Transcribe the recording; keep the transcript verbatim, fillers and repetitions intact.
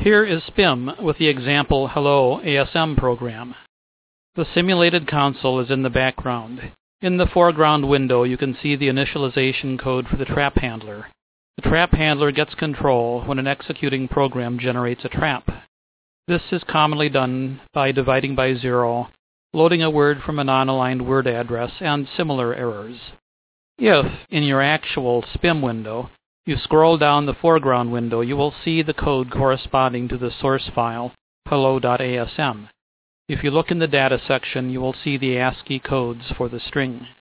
Here is S P I M with the example Hello A S M program. The simulated console is in the background. In the foreground window, you can see the initialization code for the trap handler. The trap handler gets control when an executing program generates a trap. This is commonly done by dividing by zero, loading a word from a non-aligned word address, and similar errors. If, in your actual S P I M window, you scroll down the foreground window, you will see the code corresponding to the source file, hello dot A S M. If you look in the data section, you will see the ASCII codes for the string.